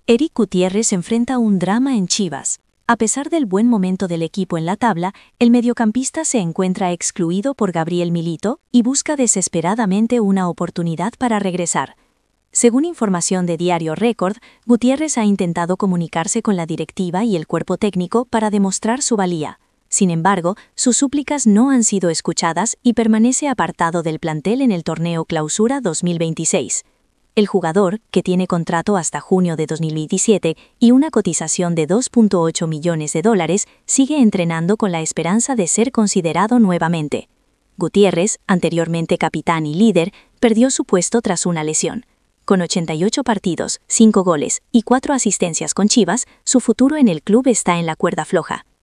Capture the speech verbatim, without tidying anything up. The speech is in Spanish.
Eric Gutiérrez enfrenta un drama en Chivas. A pesar del buen momento del equipo en la tabla, el mediocampista se encuentra excluido por Gabriel Milito y busca desesperadamente una oportunidad para regresar. Según información de Diario Record, Gutiérrez ha intentado comunicarse con la directiva y el cuerpo técnico para demostrar su valía. Sin embargo, sus súplicas no han sido escuchadas y permanece apartado del plantel en el torneo Clausura dos mil veintiséis. El jugador, que tiene contrato hasta junio de dos mil veintisiete y una cotización de dos punto ocho millones de dólares, sigue entrenando con la esperanza de ser considerado nuevamente. Gutiérrez, anteriormente capitán y líder, perdió su puesto tras una lesión. Con ochenta y ocho partidos, cinco goles y cuatro asistencias con Chivas, su futuro en el club está en la cuerda floja.